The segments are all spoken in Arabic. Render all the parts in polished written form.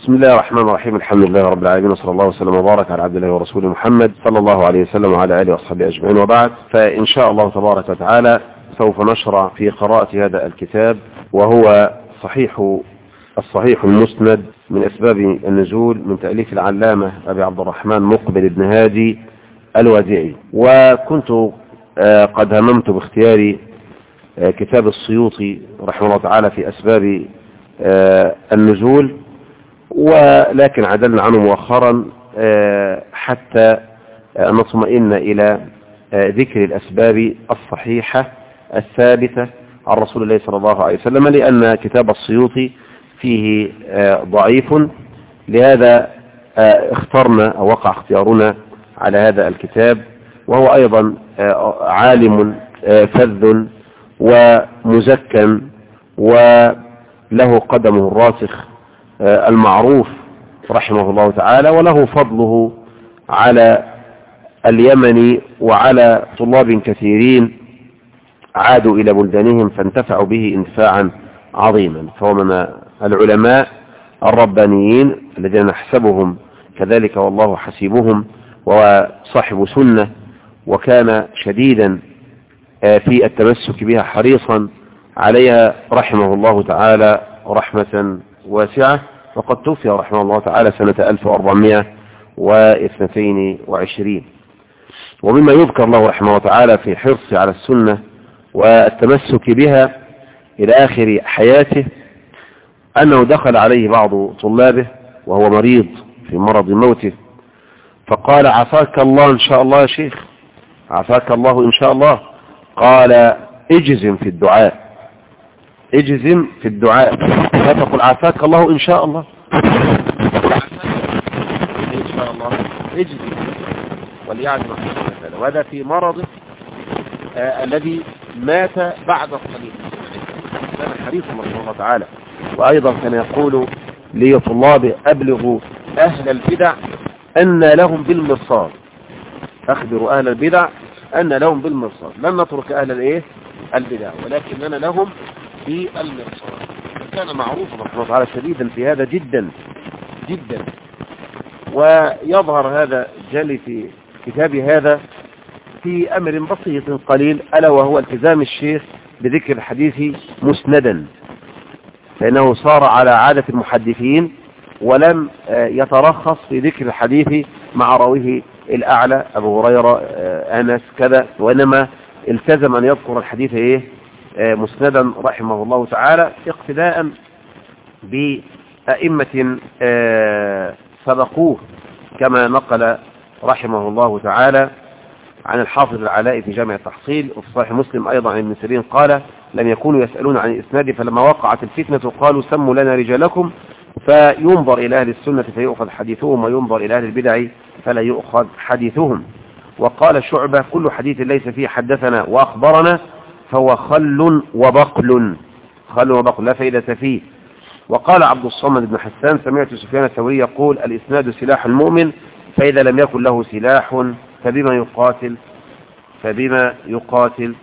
بسم الله الرحمن الرحيم. الحمد لله رب العالمين، وصلى الله وسلم وبارك على عبد الله ورسوله محمد صلى الله عليه وسلم وعلى آله وأصحابه أجمعين، وبعد. فإن شاء الله تبارك وتعالى سوف نشرع في قراءة هذا الكتاب، وهو الصحيح المسند من أسباب النزول، من تأليف العلامة أبي عبد الرحمن مقبل بن هادي الوادعي. وكنت قد هممت باختيار كتاب السيوطي رحمه الله تعالى في أسباب النزول، ولكن عدلنا عنه مؤخرا حتى نطمئن إلى ذكر الأسباب الصحيحة الثابتة عن رسول الله صلى الله عليه وسلم، لأن كتاب السيوطي فيه ضعيف. لهذا اخترنا أو وقع اختيارنا على هذا الكتاب، وهو أيضا عالم فذ ومزكى وله قدمه الراسخ المعروف رحمه الله تعالى، وله فضله على اليمن وعلى طلاب كثيرين عادوا إلى بلدانهم فانتفعوا به انتفاعا عظيما. فهو من العلماء الربانيين الذين نحسبهم كذلك والله حسيبهم، وصاحب سنة، وكان شديدا في التمسك بها حريصا عليها رحمه الله تعالى رحمة واسعة. وقد توفي رحمه الله تعالى سنة 1422. ومما يذكر له رحمه الله تعالى في حرصه على السنة والتمسك بها إلى آخر حياته أنه دخل عليه بعض طلابه وهو مريض في مرض موته، فقال: عافاك الله إن شاء الله يا شيخ، عافاك الله إن شاء الله. قال: اجزم في الدعاء، اجزم في الدعاء، لا تقل عافاك الله إن شاء الله، إن شاء الله اجزم وليعزم مثلا. وهذا في مرضه الذي مات بعد الصليب. كان حريصا رحمه الله تعالى. وأيضا كان يقول لطلابه: أبلغوا أهل البدع أن لهم بالمرصاد، أخبروا أهل البدع أن لهم بالمرصاد، لن نترك أهل البدع ولكننا لهم بالمرصاد. كان معروفا رحمه الله تعالى شديدا في هذا جدا جدا. ويظهر هذا جلي في كتاب هذا في أمر بسيط قليل، ألا وهو التزام الشيخ بذكر الحديث مسندا، فإنه صار على عادة المحدثين ولم يترخص في ذكر الحديث مع راويه الأعلى أبو هريرة أنس كذا، وإنما التزم أن يذكر الحديث مسندا رحمه الله تعالى، اقتداء بأئمة سبقوه، كما نقل رحمه الله تعالى عن الحافظ العلاء في جامع التحصيل، وفي صحيح مسلم أيضا عن ابن سيرين قال: لم يكونوا يسألون عن الإسناد، فلما وقعت الفتنة قالوا: سموا لنا رجالكم، فينظر إلى أهل السنة فيؤخذ حديثهم، وينظر إلى أهل البدع فلا يؤخذ حديثهم. وقال شعبة: كل حديث ليس فيه حدثنا وأخبرنا فهو خل وبقل، خل وبقل لا فائدة فيه. وقال عبد الصمد بن حسان: سمعت سفيان الثوري يقول: الإسناد سلاح المؤمن، فإذا لم يكن له سلاح فبما يقاتل، فبما يقاتل.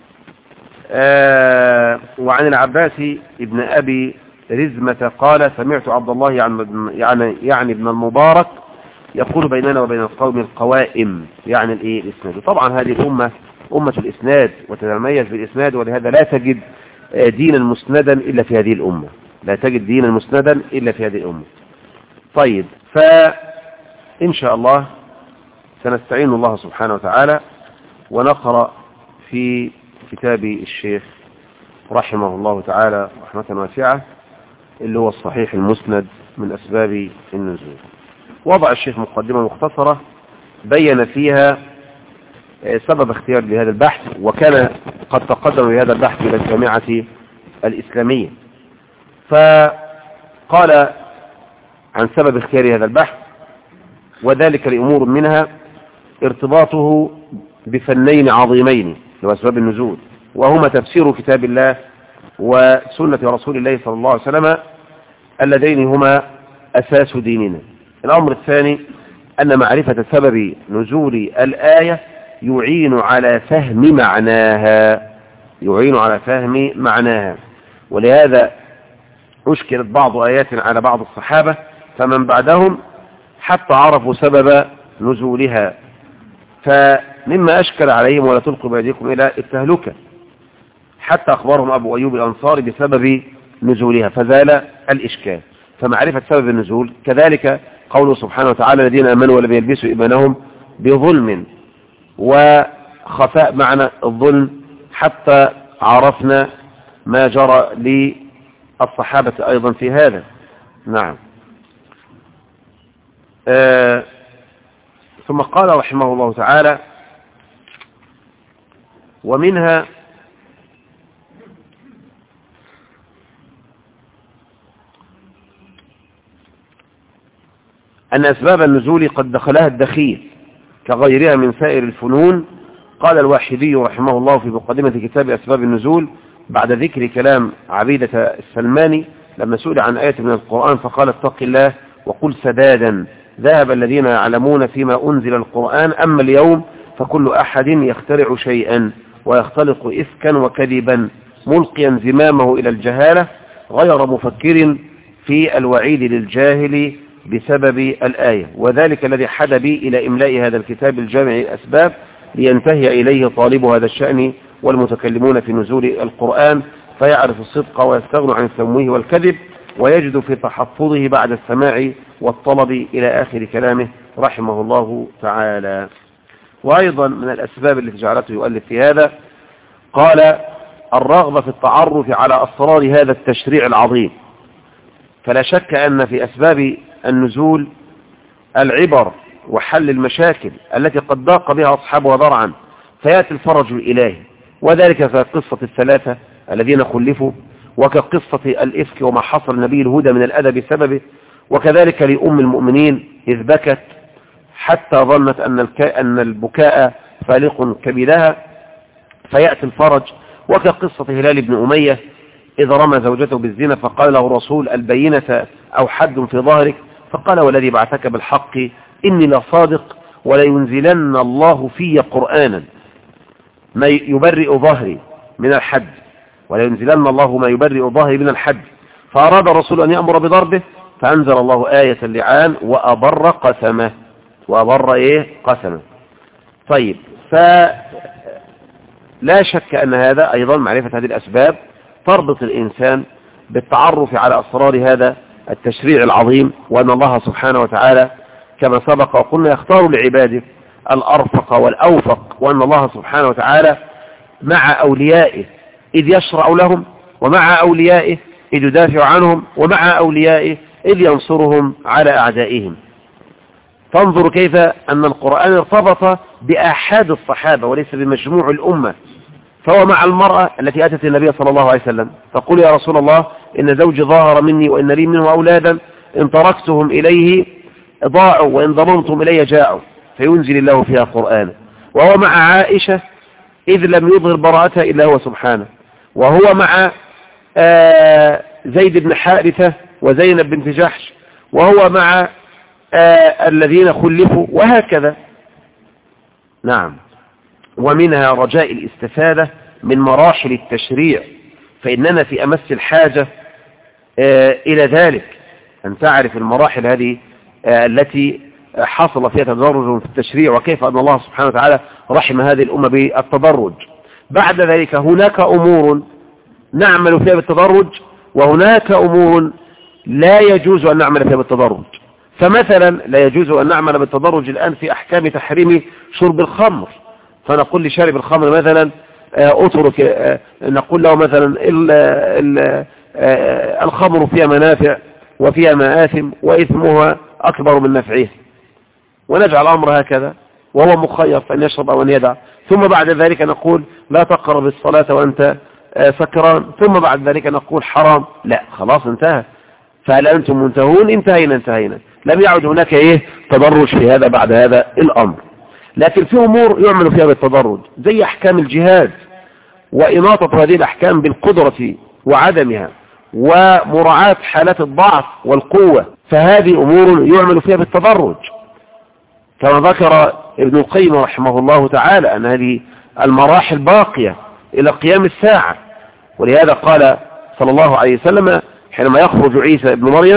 وعن العباس ابن أبي رزمة قال: سمعت عبد الله يعني ابن المبارك يقول: بيننا وبين القوم القوائم، يعني الإسناد. طبعا هذه الأمة أمة الإسناد وتتميز بالإسناد، ولهذا لا تجد دينا مسندا إلا في هذه الأمة، لا تجد دينا مسندا إلا في هذه الأمة. طيب، فإن شاء الله سنستعين الله سبحانه وتعالى ونقرأ في كتاب الشيخ رحمه الله تعالى رحمة واسعة، اللي هو الصحيح المسند من أسباب النزول. وضع الشيخ مقدمة مختصرة بين فيها سبب اختيار لهذا البحث، وكان قد تقدم بهذا البحث إلى الجامعة الإسلامية. فقال عن سبب اختيار هذا البحث: وذلك لأمور منها ارتباطه بفنين عظيمين لأسباب النزول، وهما تفسير كتاب الله وسنة رسول الله صلى الله عليه وسلم، اللذين هما أساس ديننا. الأمر الثاني أن معرفة سبب نزول الآية يعين على فهم معناها، ولهذا أشكلت بعض آيات على بعض الصحابة فمن بعدهم حتى عرفوا سبب نزولها. فمما أشكل عليهم ولا تلقوا بأيديكم إلى التهلكة، حتى أخبرهم أبو أيوب الأنصاري بسبب نزولها فزال الإشكال. فمعرفة سبب النزول كذلك قوله سبحانه وتعالى الذين آمنوا ولم يلبسوا إيمانهم بظلم، وخفاء معنى الظلم حتى عرفنا ما جرى للصحابة أيضا في هذا. نعم. ثم قال رحمه الله تعالى ومنها أن أسباب النزول قد دخلها الدخيل كغيرها من سائر الفنون. قال الواحدي رحمه الله في مقدمة كتاب أسباب النزول بعد ذكر كلام عبيدة السلماني لما سئل عن آية من القرآن فقال اتق الله وقل سدادا ذهب الذين يعلمون فيما أنزل القرآن أما اليوم فكل أحد يخترع شيئا ويختلق إفكا وكذبا ملقيا زمامه إلى الجهالة غير مفكر في الوعيد للجاهل بسبب الآية. وذلك الذي حد بي إلى إملاء هذا الكتاب الجامع الأسباب لينتهي إليه طالب هذا الشأن والمتكلمون في نزول القرآن فيعرف الصدق ويستغنوا عن التمويه والكذب ويجد في تحفظه بعد السماع والطلب إلى آخر كلامه رحمه الله تعالى. وأيضا من الأسباب التي جعلته يؤلف في هذا قال الرغبة في التعرف على أسرار هذا التشريع العظيم. فلا شك أن في أسباب النزول العبر وحل المشاكل التي قد ضاق بها أصحابها ذرعا فيأتي الفرج الإلهي، وذلك كقصة الثلاثة الذين خلفوا وكقصة الإفك وما حصل النبي الهدى من الأذى بسببه، وكذلك لأم المؤمنين إذ بكت حتى ظنت أن البكاء فالق كبدها فيأتي الفرج، وكقصة هلال بن أمية إذ رمى زوجته بالزنا فقال له الرسول البينة أو حد في ظهرك فقال والذي بعثك بالحق إني لصادق ولينزلن الله في قرآنا ما يبرئ ظهري من الحد ولينزلن الله ما يبرئ ظهري من الحد. فأراد الرسول أن يأمر بضربه فأنزل الله آية اللعان وأبر قسمه. قسمه. طيب، فلا شك أن هذا أيضا معرفة هذه الأسباب تربط الإنسان بالتعرف على أسرار هذا التشريع العظيم، وأن الله سبحانه وتعالى كما سبق وقلنا يختار لعباده الأرفق والأوفق، وأن الله سبحانه وتعالى مع أوليائه إذ يشرع لهم ومع أوليائه إذ يدافع عنهم ومع أوليائه إذ ينصرهم على أعدائهم. تنظر كيف أن القرآن ارتبط بآحاد الصحابة وليس بمجموع الأمة. فهو مع المرأة التي أتت النبي صلى الله عليه وسلم تقول يا رسول الله إن زوجي ظاهر مني وإن لي منه أولادا إن تركتهم إليه ضاعوا وإن ضممتم إلي جاعوا فينزل الله فيها قرآنا. وهو مع عائشة إذ لم يظهر براءتها إلا هو سبحانه. وهو مع زيد بن حارثة وزينب بنت جحش، وهو مع الذين خلفوا، وهكذا. نعم. ومنها رجاء الاستفادة من مراحل التشريع، فإننا في أمس الحاجة إلى ذلك، أن تعرف المراحل هذه التي حصل فيها تدرج في التشريع، وكيف أن الله سبحانه وتعالى رحم هذه الأمة بالتدرج. بعد ذلك هناك أمور نعمل فيها بالتدرج، وهناك أمور لا يجوز أن نعمل فيها بالتدرج. فمثلا لا يجوز أن نعمل بالتدرج الآن في أحكام تحريم شرب الخمر، فنقول لشارب الخمر مثلا اترك، نقول له مثلا الخمر فيها منافع وفيها مآثم وإثمها أكبر من نفعها، ونجعل الأمر هكذا وهو مخير فإن يشرب أو أن يدع. ثم بعد ذلك نقول لا تقرب الصلاة وأنت سكران، ثم بعد ذلك نقول حرام. لا، خلاص انتهى. فهل أنتم منتهون؟ انتهينا. لم يعد هناك تدرج في هذا بعد هذا الأمر. لكن في أمور يعمل فيها بالتدرج زي أحكام الجهاد وإناطة هذه الأحكام بالقدرة وعدمها ومراعاة حالات الضعف والقوة، فهذه أمور يعمل فيها بالتدرج، كما ذكر ابن القيم رحمه الله تعالى أن هذه المراحل باقية إلى قيام الساعة. ولهذا قال صلى الله عليه وسلم حينما يخرج عيسى ابن مريم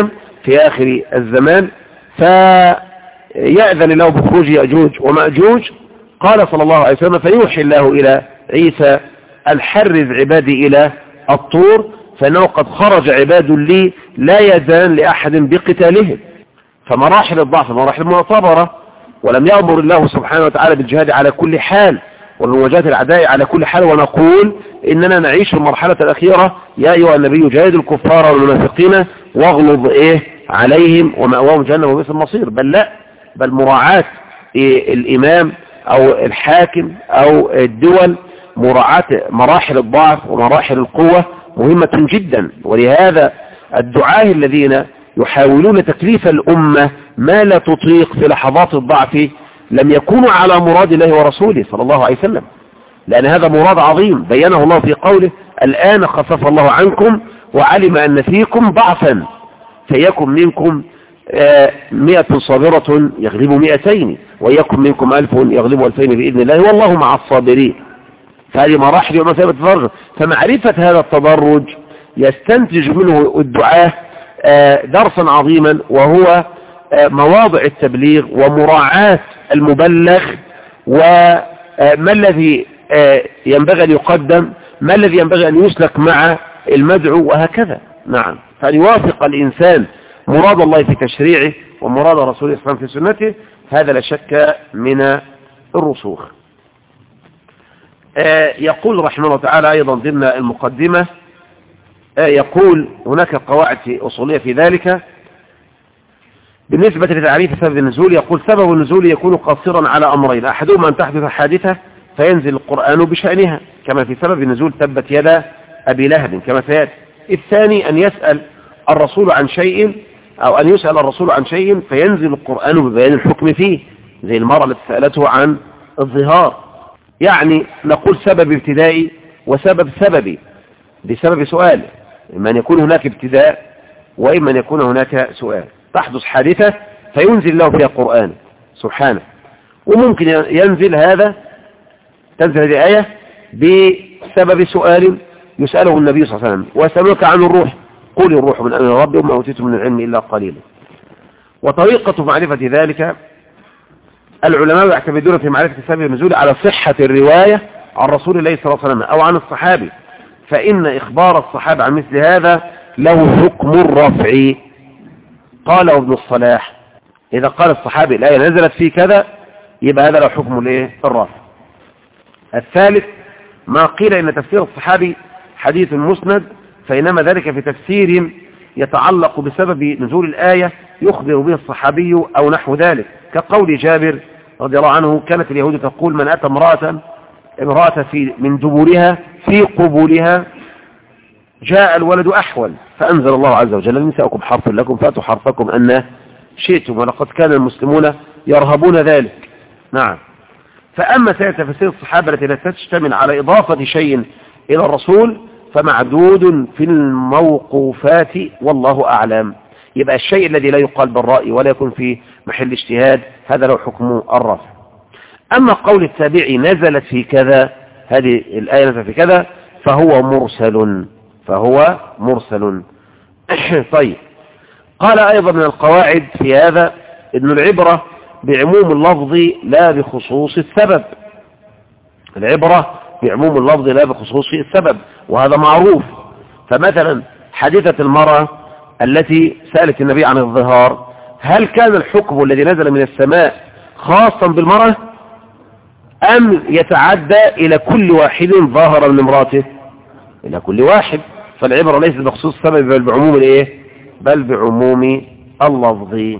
في آخر الزمان، فيأذن الله بخروج يأجوج ومأجوج. قال صلى الله عليه وسلم: فيوحي الله إلى عيسى أن حرز عبادي إلى الطور، فإنه قد خرج عباد لي لا يزال لأحد بقتالهم. فمراحل الضعف مراحل معتبرة، ولم يأمر الله سبحانه وتعالى بالجهاد على كل حال وبمواجهة الأعداء على كل حال. ونقول إننا نعيش في المرحلة الأخيرة: يا أيها النبي جاهد الكفار والمنافقين واغلظ عليهم ومأواهم جهنم وبئس المصير. بل لا، بل مراعاة الإمام أو الحاكم أو الدول، مراعاة مراحل الضعف ومراحل القوة مهمة جدا. ولهذا الدعاة الذين يحاولون تكليف الأمة ما لا تطيق في لحظات الضعف لم يكونوا على مراد الله ورسوله صلى الله عليه وسلم، لأن هذا مراد عظيم بينه الله في قوله: الآن خفف الله عنكم وعلم أن فيكم ضعفا فيكن منكم 100 صابرة يغلب 200 ويكن منكم 1000 يغلب 2000 بإذن الله والله مع الصابرين. فهذه مراحل ومثابة التدرج. فمعرفة هذا التدرج يستنتج منه الدعاة درسا عظيما، وهو مواضع التبليغ ومراعاة المبلغ، وما الذي ينبغي أن يقدم، ما الذي ينبغي أن يسلك مع المدعو، وهكذا. نعم، فأن يوافق الإنسان مراد الله في تشريعه ومراد رسوله صلى الله عليه وسلم في سنته، هذا لا شك من الرسوخ. يقول رحمه الله تعالى أيضا ضمن المقدمة، يقول: هناك قواعد أصولية في ذلك. بالنسبة لتعريف سبب النزول، يقول: سبب النزول يكون قاصرا على أمرين: أحدهما أن تحدث حادثة فينزل القرآن بشأنها، كما في سبب النزول تبت يدا أبي لهب كما سيأتي. الثاني أن يسأل الرسول عن شيء، أو أن يسأل الرسول عن شيء فينزل القرآن ببيان الحكم فيه، زي المرأة التي سألته عن الظهار. يعني نقول سبب ابتدائي وسبب سببي بسبب سؤال، إما أن يكون هناك ابتداء وإما أن يكون هناك سؤال. تحدث حادثة فينزل الله فيها قرآن سبحانه، وممكن ينزل تنزل هذه آية بسبب سؤال يسأله النبي صلى الله عليه وسلم: ويسألونك عن الروح قل الروح من أمر ربي وما أوتيتم من العلم إلا قليلا. وطريقة معرفة ذلك العلماء يعتمدون في معرفة سبب النزول على صحة الرواية عن رسول الله صلى الله عليه وسلم أو عن الصحابي، فإن إخبار الصحابة عن مثل هذا له حكم الرفع. قاله ابن الصلاح: إذا قال الصحابي الآية نزلت في كذا يبقى هذا له حكم الرفع. الثالث ما قيل إن تفسير الصحابي حديث مسند، فإنما ذلك في تفسير يتعلق بسبب نزول الآية يخبر به الصحابي أو نحو ذلك، كقول جابر رضي الله عنه: كانت اليهود تقول: من أتى امرأة من دبورها في قبولها جاء الولد أحول، فأنزل الله عز وجل: نساؤكم حرث لكم فأتوا حرثكم أن شئتم، ولقد كان المسلمون يرهبون ذلك. نعم. فأما سائر تفسير الصحابة التي لا تشتمل على إضافة شيء إلى الرسول فمعدود في الموقوفات والله أعلم. يبقى الشيء الذي لا يقال بالرأي ولا يكون في محل اجتهاد هذا له حكم الرفع. أما قول التابعي نزلت في كذا، هذه الآية نزلت في كذا، فهو مرسل. طيب، قال أيضا من القواعد في هذا إن العبرة بعموم اللفظ لا بخصوص السبب. العبرة بعموم اللفظ لا بخصوص السبب، وهذا معروف. فمثلا حادثة المرأة التي سألت النبي عن الظهار، هل كان الحكم الذي نزل من السماء خاصا بالمرأة أم يتعدى إلى كل واحد ظاهر من امراته؟ إلى كل واحد. فالعبرة ليست بخصوص السبب بل بعموم بل بعموم اللفظ.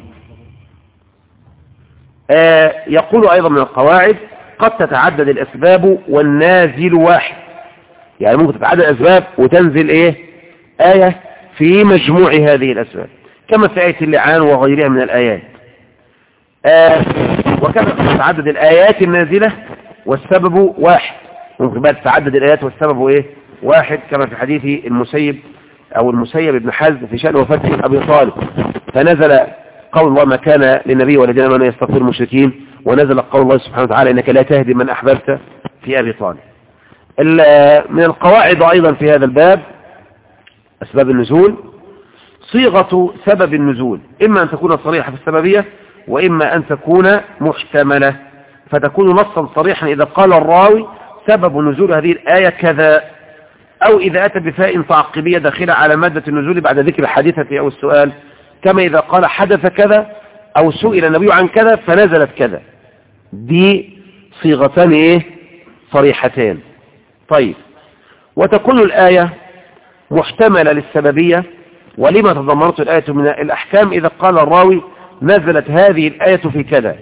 يقول أيضا من القواعد: قد تتعدد الأسباب والنازل واحد. يعني ممكن تتعدد الأسباب وتنزل آية في مجموع هذه الأسباب، كما في آية اللعان وغيرها من الآيات. وكما تتعدد الآيات النازلة والسبب واحد، ممكن بقى تتعدد الآيات والسبب واحد، كما في حديث المسيب بن حزم في شأن وفاة أبي طالب، فنزل قول الله: ما كان للنبي والذين آمنوا يستغفروا المشركين، ونزل قول الله سبحانه وتعالى: إنك لا تهدي من أحببت في أبي طالب. من القواعد أيضا في هذا الباب أسباب النزول: صيغة سبب النزول إما أن تكون صريحة في السببية وإما أن تكون محتملة، فتكون نصا صريحا إذا قال الراوي سبب نزول هذه الآية كذا، أو إذا أتى بفاء تعقيبية داخلة على مادة النزول بعد ذكر الحادثة أو السؤال، كما إذا قال حدث كذا أو سئل النبي عن كذا فنزلت كذا. دي صيغتان صريحتان. طيب، وتكون الآية محتملة للسببية، ولما تضمنت الآية من الأحكام إذا قال الراوي نزلت هذه الآية في كذا،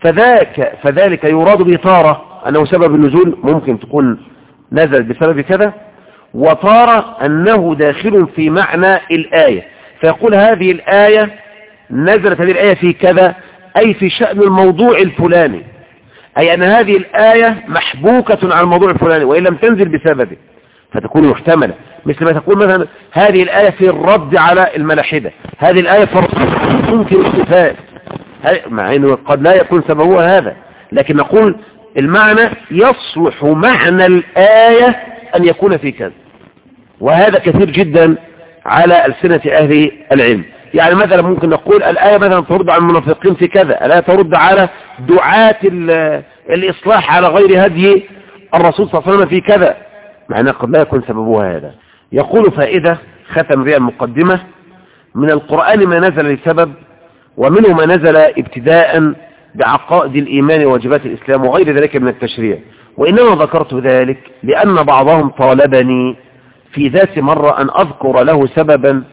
فذلك يراد به تارة أنه سبب النزول، ممكن تكون نزلت بسبب كذا، وتارة أنه داخل في معنى الآية، فيقول هذه الآية نزلت هذه الآية في كذا، أي في شأن الموضوع الفلاني، أي أن هذه الآية محبوكة عن الموضوع الفلاني وإن لم تنزل بسببه، فتكون محتملة. مثل ما تقول مثلا هذه الآية في الرد على الملاحدة، هذه الآية ممكن استفاد، مع أنه قد لا يكون سببها هذا، لكن نقول المعنى يصلح معنى الآية أن يكون في كذا، وهذا كثير جدا على ألسنة أهل العلم. يعني مثلا ممكن نقول الآية مثلا ترد على المنافقين في كذا، الآية ترد على دعاة الإصلاح على غير هدي الرسول صلى الله عليه وسلم في كذا، معناه قد لا يكون سببها هذا. يقول فائدة ختم بها المقدمة: من القرآن ما نزل لسبب، ومنه ما نزل ابتداء بعقائد الإيمان وواجبات الإسلام وغير ذلك من التشريع، وإنما ذكرت ذلك لأن بعضهم طالبني في ذات مرة أن أذكر له سببا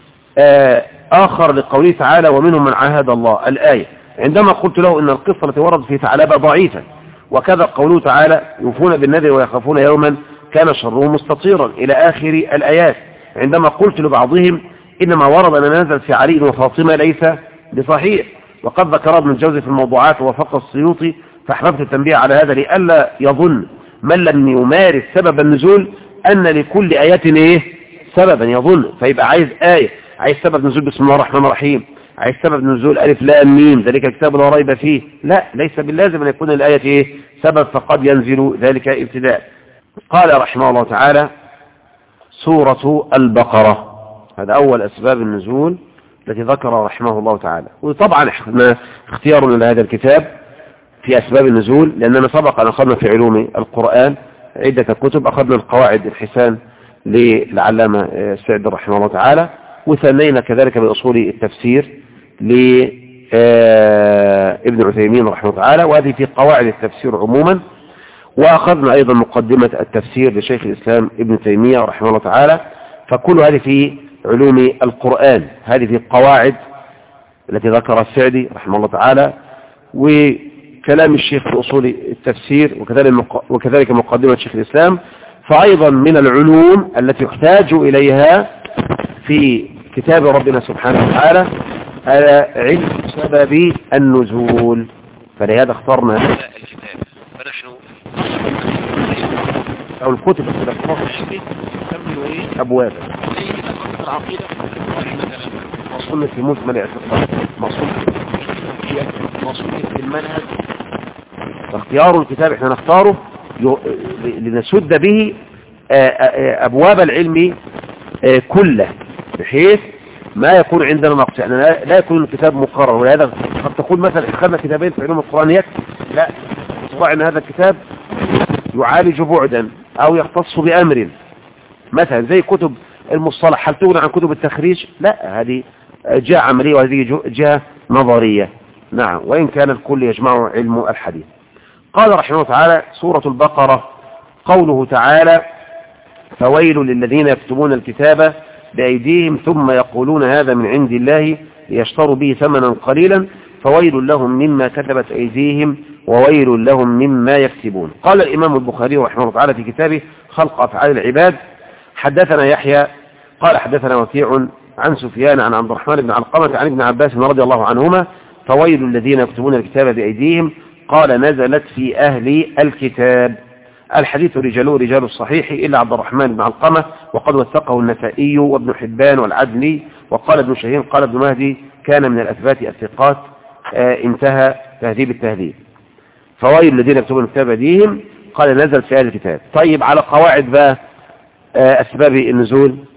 آخر لقوله تعالى ومنهم من عاهد الله الآية، عندما قلت له إن القصة التي وردت في ثعلبة ضعيفة، وكذا قوله تعالى يوفون بالنذر ويخافون يوما كان شره مستطيرا إلى آخر الآيات، عندما قلت لبعضهم إنما ورد أن نزل في علي وفاطمة ليس بصحيح، وقد ذكر ابن الجوزي في الموضوعات ووافق السيوطي، فأحببت التنبيه على هذا لئلا يظن من لم يمارس سبب النزول أن لكل آيات سببا، يظن فيبقى عايز آية، عايز سبب نزول بسم الله الرحمن الرحيم، عايز سبب نزول ألف لام ميم ذلك الكتاب لا ريب فيه، لا، ليس باللازم أن يكون الآية سبب، فقد ينزل ذلك ابتداء. قال رحمه الله تعالى: سورة البقرة، هذا أول أسباب النزول التي ذكر رحمه الله تعالى. وطبعا اختيارنا لهذا الكتاب في أسباب النزول لأننا سبق أن أخذنا في علوم القرآن عدة كتب، أخذنا القواعد الحسان للعلامة السعدي رحمه الله تعالى، وثنينا كذلك بأصول التفسير لابن عثيمين رحمه الله تعالى، وهذه في قواعد التفسير عموما، وأخذنا أيضا مقدمة التفسير لشيخ الإسلام ابن تيمية رحمه الله تعالى، فكل هذه في علوم القرآن، هذه في القواعد التي ذكرها السعدي رحمه الله تعالى، وكلام الشيخ في أصول التفسير، وكذلك مقدمة شيخ الإسلام. فأيضا من العلوم التي يحتاج إليها في كتاب ربنا سبحانه وتعالى علم سبب النزول، فلهذا اخترنا هذا الكتاب. فنحن أو الكتب التي ذكرها الشيخ تسمي أبوابا، العقيدة مصونة في مجمل اعتقاد، مصونة في المنهج، فاختيار الكتاب احنا نختاره لنسد به أبواب العلم كله، بحيث ما يكون عندنا نقص، يعني لا يكون الكتاب مقرر. ولهذا قد تقول مثلا اخذنا كتابين في علوم القرآن يكفي، لا، تطلع ان هذا الكتاب يعالج بعدا او يختص بأمر، مثلا زي كتب المصطلح هل تغني عن كتب التخريج؟ لا، هذه جهة عملية وهذه جهة نظرية، نعم، وإن كان الكل يجمع علم الحديث. قال رحمه الله تعالى: سورة البقرة، قوله تعالى: فويل للذين يكتبون الكتاب بأيديهم ثم يقولون هذا من عند الله ليشتروا به ثمنا قليلا فويل لهم مما كتبت أيديهم وويل لهم مما يكسبون. قال الإمام البخاري رحمه الله تعالى في كتابه خلق أفعال العباد: حدثنا يحيى قال حدثنا وكيع عن سفيان عن عبد الرحمن بن علقمة عن ابن عباس رضي الله عنهما: فويل الذين يكتبون الكتاب بأيديهم، قال نزلت في أهل الكتاب. الحديث رجاله رجال الصحيح إلا عبد الرحمن بن علقمة، وقد وثقه النسائي وابن حبان والعدلي، وقال ابن شهين قال ابن مهدي كان من الأثبات الثقات، انتهى تهذيب التهذيب. فويل الذين يكتبون الكتاب بأيديهم قال نزل في أهل الكتاب. طيب، على قواعد بقى أسباب النزول،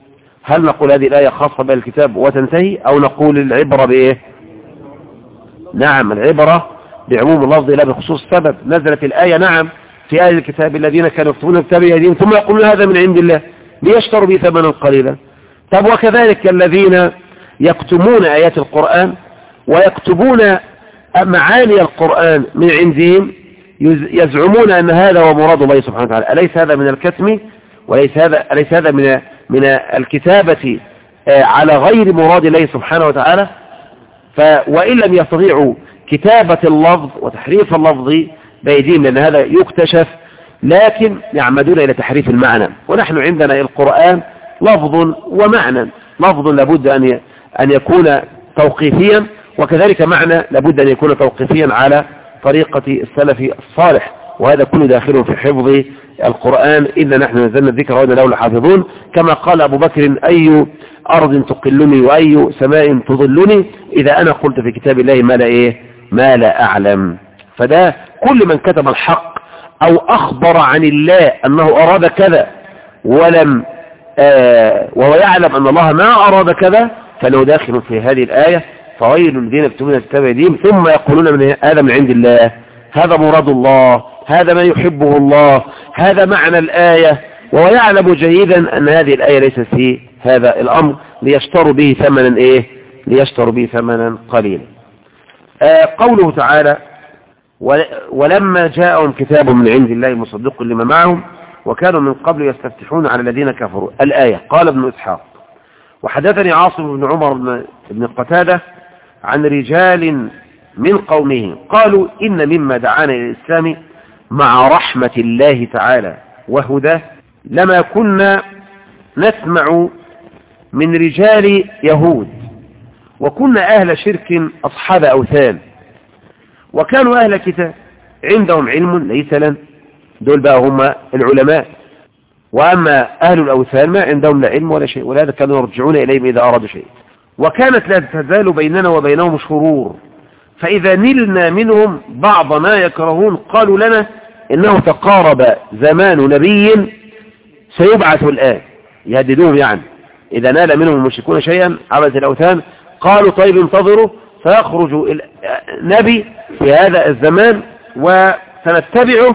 هل نقول هذه الآية خاصة بالكتاب وتنتهي، أو نقول العبرة بإيه؟ نعم، العبرة بعموم اللفظ لا بخصوص السبب. نزلت الآية نعم في أهل الكتاب الذين كانوا يكتبون الكتاب بأيديهم ثم يقولون هذا من عند الله ليشتروا به ثمنا قليلا. طب وكذلك الذين يكتمون آيات القرآن ويكتبون معاني القرآن من عندهم يزعمون أن هذا هو مراد الله سبحانه وتعالى. أليس هذا من الكتم؟ أليس هذا من الكتابة على غير مراد الله سبحانه وتعالى؟ وإن لم يستطيعوا كتابة اللفظ وتحريف اللفظ بأيديهم لأن هذا يكتشف، لكن يعمدون إلى تحريف المعنى. ونحن عندنا القرآن لفظ ومعنى، لفظ لابد أن يكون توقيفيا، وكذلك معنى لابد أن يكون توقيفيا على طريقة السلف الصالح، وهذا كله داخل في حفظ القرآن. إنا نحن نزلنا الذكر وإنا له لحافظون، كما قال أبو بكر أي أرض تقلني وأي سماء تظلني إذا أنا قلت في كتاب الله ما لا أعلم. فده كل من كتب الحق أو أخبر عن الله أنه أراد كذا وهو يعلم أن الله ما أراد كذا فلو داخل في هذه الآية. فويل الذين يكتبون الكتاب بأيديهم ثم يقولون هذا من عند الله، هذا مراد الله، هذا ما يحبه الله، هذا معنى الآية، وهو يعلم جيدا أن هذه الآية ليست في هذا الأمر ليشتروا به ثمنا قليلا. قوله تعالى ولما جاءهم كتاب من عند الله مصدق لما معهم وكانوا من قبل يستفتحون على الذين كفروا. الآية. قال ابن إسحاق وحدثني عاصم بن عمر بن قتادة عن رجال من قومه قالوا إن مما دعانا إلى الإسلام مع رحمة الله تعالى وهداه لما كنا نسمع من رجال يهود، وكنا أهل شرك أصحاب أوثان، وكانوا أهل كتاب عندهم علم ليس لنا، دول بقى هم العلماء، وأما أهل الأوثان ما عندهم لا علم ولا شيء، ولهذا كانوا يرجعون إليهم إذا أرادوا شيء. وكانت لا تزال بيننا وبينهم شرور، فإذا نلنا منهم بعض ما يكرهون قالوا لنا إنه تقارب زمان نبي سيبعث الآن، يهددوهم يعني إذا نال منهم المشركون شيئا عبث الأوثان قالوا طيب انتظروا سيخرج نبي في هذا الزمان وسنتبعه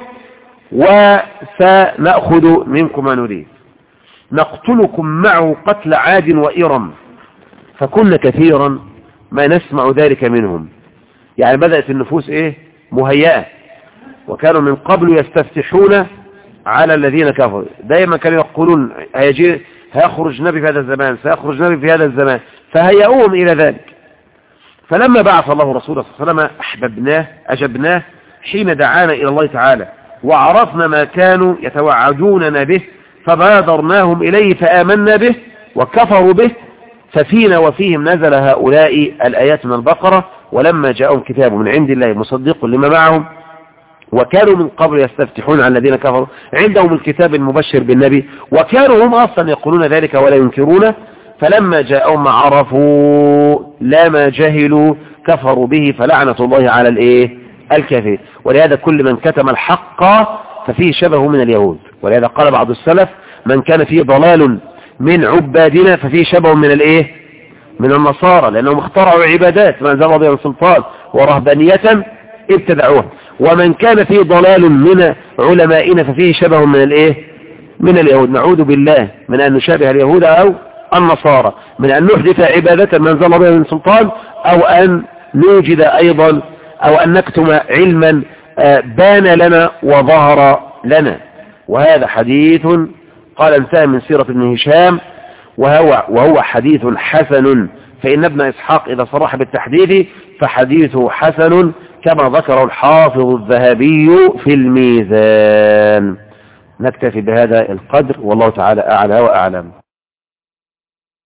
وسنأخذ منكم ما نريد، نقتلكم معه قتل عاد وإرم. فكنا كثيرا ما نسمع ذلك منهم، يعني بدأت النفوس مهيئة، وكانوا من قبل يستفتحون على الذين كفروا، دائما كانوا يقولون هيخرج نبي في هذا الزمان، سيخرج نبي في هذا الزمان، فهيئوهم إلى ذلك. فلما بعث الله رسوله صلى الله عليه وسلم أجبناه حين دعانا إلى الله تعالى، وعرفنا ما كانوا يتوعدوننا به فبادرناهم إليه فآمنا به وكفروا به، ففينا وفيهم نزل هؤلاء الآيات من البقرة ولما جاءهم كتاب من عند الله مصدق لما معهم وكانوا من قبل يستفتحون على الذين كفروا، عندهم الكتاب المبشر بالنبي، وكانوا هم أصلا يقولون ذلك ولا ينكرونه، فلما جاءهم ما عرفوا لا ما جهلوا كفروا به فلعنة الله على الكافرين. ولهذا كل من كتم الحق ففيه شبه من اليهود، ولهذا قال بعض السلف من كان فيه ضلال من عبادنا ففيه شبه من النصارى، لأنهم اخترعوا عبادات ما أنزل الله بها من سلطان ورهبانية ابتدعوها، ومن كان فيه ضلال من علمائنا ففيه شبه من اليهود. نعوذ بالله من أن نشابه اليهود أو النصارى، من أن نحدث عبادة ما أنزل الله بها من سلطان، أو أن نوجد أيضا أو أن نكتم علما بان لنا وظهر لنا. وهذا حديث قال انتهى من سيرة ابن هشام وهو حديث حسن، فإن ابن إسحاق إذا صرح بالتحديث فحديثه حسن كما ذكر الحافظ الذهبي في الميزان. نكتفي بهذا القدر والله تعالى أعلى وأعلم.